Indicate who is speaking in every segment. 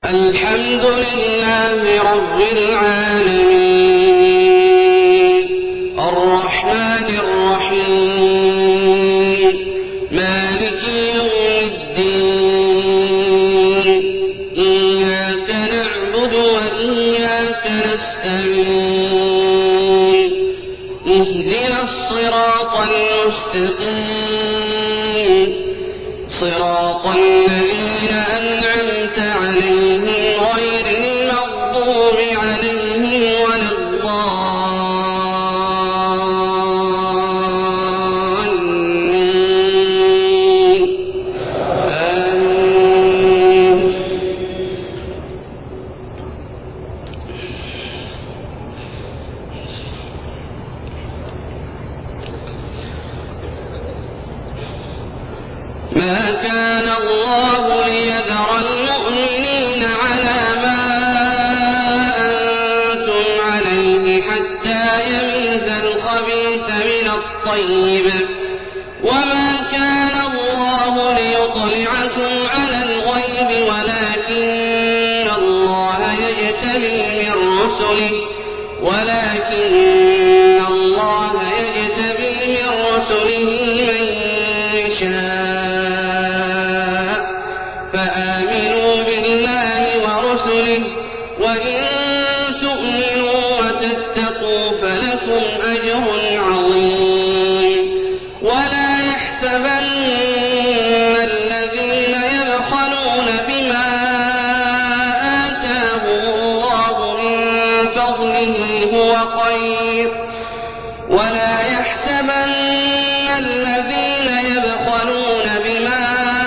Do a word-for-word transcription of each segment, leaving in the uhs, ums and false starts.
Speaker 1: الحمد لله رب العالمين الرحمن الرحيم مالك يوم الدين إياك نعبد وإياك نستعين اهدنا الصراط المستقيم صراط الذين أنعمت عليهم غير المغضوب عليهم ولا الضالين آمين. ما كان الله ليذر المؤمنين على ما أنتم عليه حتى يميز الخبيث من الطيب وما كان الله ليطلعكم على الغيب ولكن الله يجتبي من رسله ولكن الله يجتبي من رسله من يشاء فآمنوا بالله ورسله وإن تؤمنوا وتتقوا فلكم أجر عظيم. ولا يحسبن الذين يبخلون بما آتاهم الله من فضله هو خير ولا يحسبن الذين يبخلون بما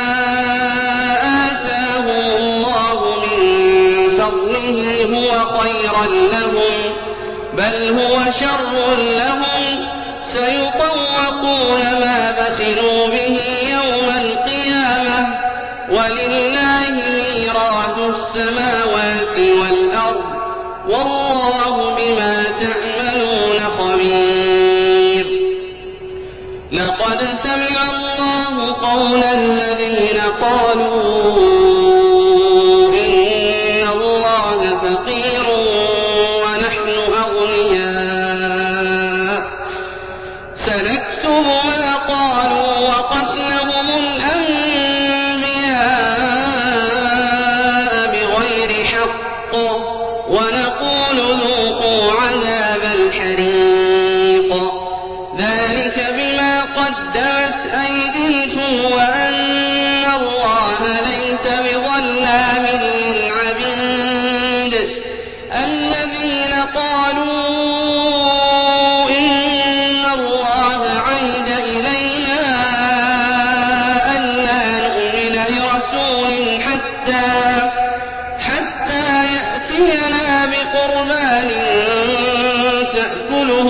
Speaker 1: آتاهم الله من فضله هو خيرا لهم بل هو شر لهم سيطوقون ما بخلوا به يوم القيامة ولله ميراث السماوات والأرض والله بما تعملون خبير. لقد سمع الله قول الذين قالوا إن الله فقير ونحن أغنياء سنكتب ما قالوا وقتلهم الأنبياء بغير حق ونقول ذوقوا عذاب الحريق ذلك بما قدمت أيديكم وأن الله ليس بظلام للعبيد. الذين قالوا إن الله عهد إلينا ألا نؤمن لرسول حتى حتى يأتينا بقربان تأكله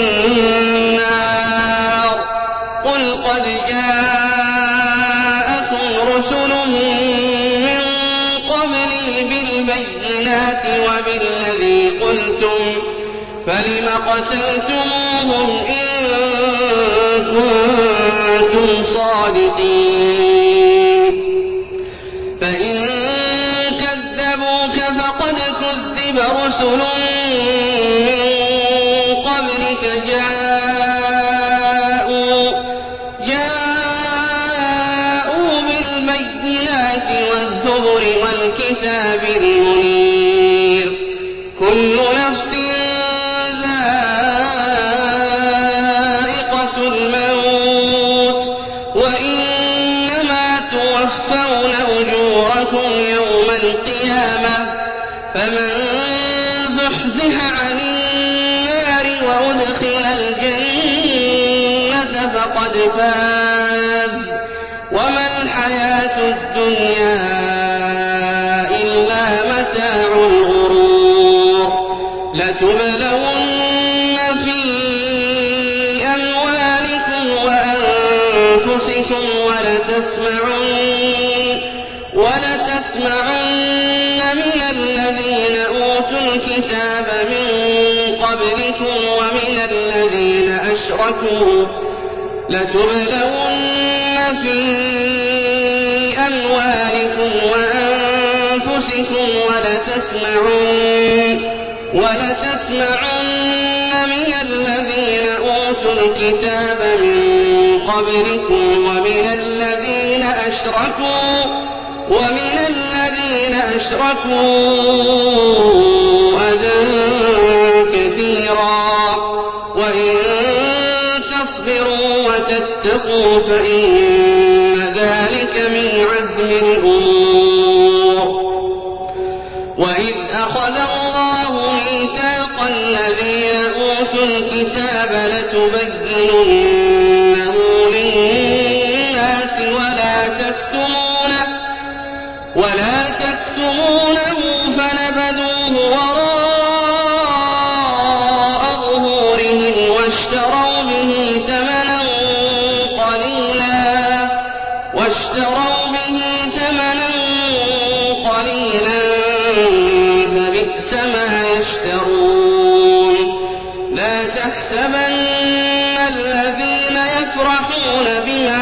Speaker 1: النار قل قد جاءكم رسل من قبلي بالبينات وبالذي قلتم فلم قتلتموهم إن كنتم صادقين فإن كذبوك فقد كذب رسل من قبلك جاءوا جاءوا بالبينات والزبر والكتاب المنير كل نفس ذائقة الموت وإنما توفون أجوركم يوم القيامة فمن زحزح عن النار وأدخل الجنة فقد فاز وما الحياة الدنيا إلا متاع الغرور. لتبلون في أموالكم وأنفسكم ولتسمعن ولتسمعن من الذين أوتوا الكتاب من قبلكم ومن الذين أشركوا لتبلون في أموالكم وأنفسكم ولتسمعن, ولتسمعن من الذين أوتوا الكتاب من قبلكم ومن الذين أشركوا ومن الذين أشركوا أذى كثيرا وإن تصبروا وتتقوا فإن ذلك من عزم الأمور. وإذ أخذ الله ميثاق الذين أوتوا الكتاب لتبيننه للناس ولا تكتمونه ولا تكتمونه فنبذوه وراء ظهورهم واشتروا به ثمنا قليلا واشتروا به ثمنا قليلا فبئس ما يشترون. لا تحسبن الذين يفرحون بما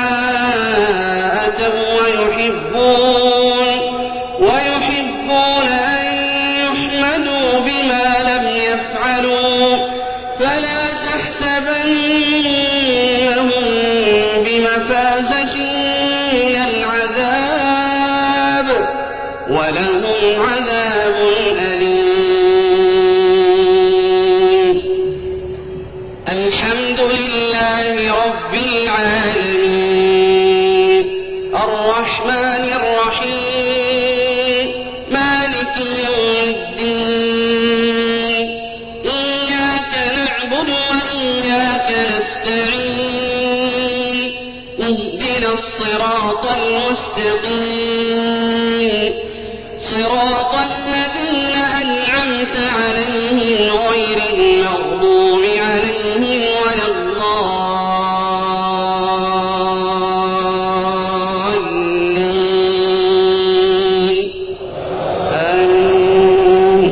Speaker 1: أتوا ويحبون ويحبون أن يحمدوا بما لم يفعلوا فلا تحسبنهم بمفازة من العذاب ولهم عذاب أليم. الحمد لله رب العالمين الرحمن الرحيم مالك يوم الدين إياك نعبد وإياك نستعين اهدنا الصراط المستقيم صراط الذين أنعمت عليهم غير المغضوب عليهم ولا الضالين آمين.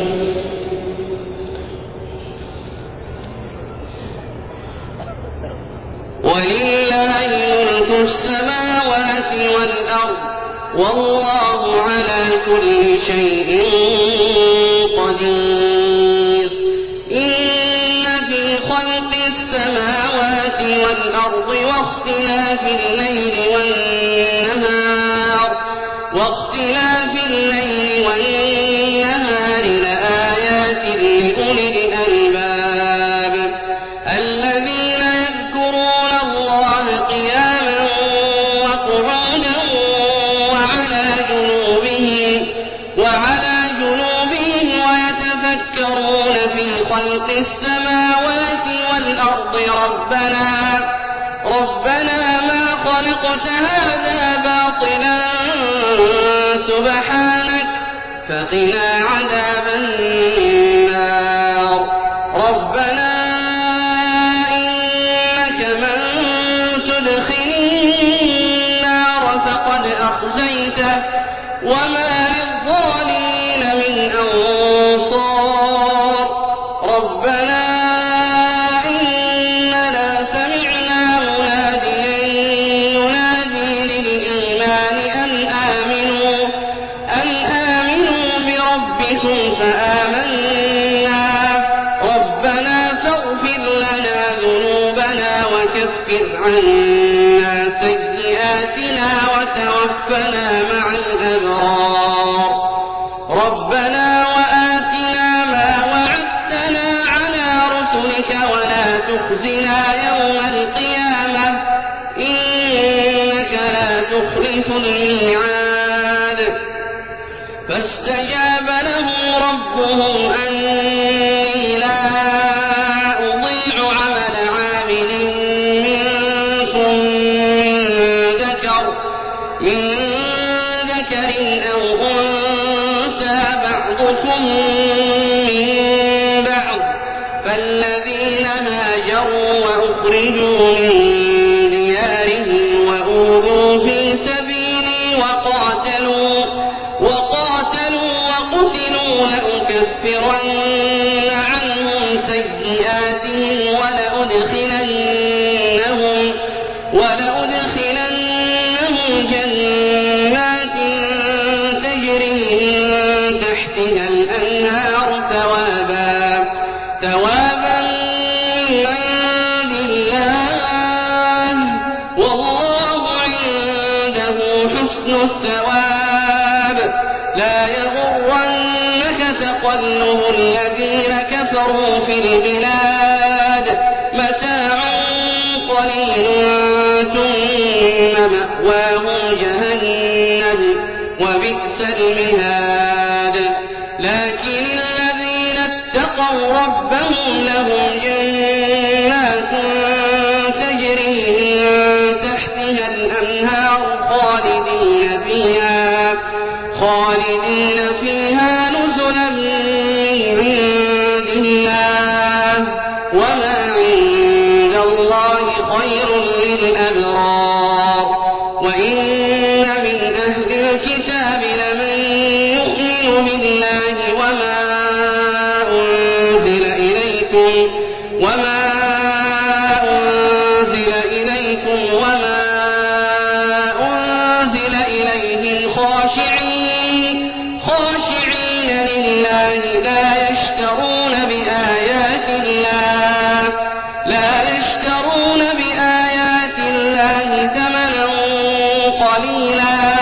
Speaker 1: ولله ملك السماوات والأرض والله على كل شيء قدير. إن في خلق السماوات والأرض واختلاف الليل والنهار واختلاف الليل والنهار لآيات لأولي الألباب الذين يذكرون الله قياما وقعودا وعلى جنوبهم وعلى جنوبهم ويتفكرون في خلق السماوات والأرض ربنا ربنا ما خلقت هذا باطلا سبحانك فقنا عذاب النار. ربنا إنك من تدخل النار فقد أخزيته وما للظالمين من أنصار. ربنا إننا سمعنا مناديا ينادي للإيمان أن آمنوا أن آمنوا بربكم فآمنا. ربنا فاغفر لنا ذنوبنا وكفر عنا سيئاتنا وتوفنا مع الأبرار. ربنا وآتنا ما وعدتنا على رسلك ولا تخزنا يوم القيامة إنك لا تخلف الميعاد. فاستجاب لهم ربهم أني لا أضيع عمل عامل منكم من ذكر من ذكر أو أنثى بعضكم من بعض. فالذين هاجروا وأخرجوا من ديارهم وأوذوا في سبيلي وقاتلوا وقاتلوا وقتلوا لأكفرن عنهم سيئاتهم ولأدخلنهم ولأدخلنهم جنات تجري من تحتها الأنهار ثوابا ثوابا من عند الله والله عنده حسن الثواب لا يغرنك تقلب الذين كفروا في البلاد متاع قليل ثم مأواهم جهنم وبئس المهاد لكن الذين اتقوا ربهم لهم جنات تجري من تحتها الأنهار خالدين فيها خالدين فيها نزلا من عند الله وما عند الله خير للأبرار وإن من أهل الكتاب لمن يؤمن بالله وما أنزل إليكم وما أنزل إليكم وما أنزل إليهم خاشعين خاشعين لله لا يشترون بآيات الله لا يشترون بآيات الله ثمنا قليلا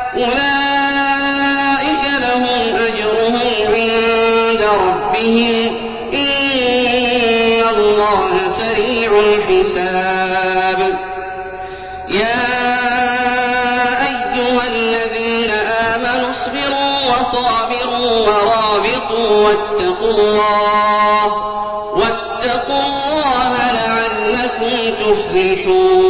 Speaker 1: أولئك لهم أجرهم عند ربهم إن الله سريع الحساب يا أيها الذين آمنوا اصبروا وصابروا ورابطوا واتقوا الله واتقوا الله لعلكم تفلحون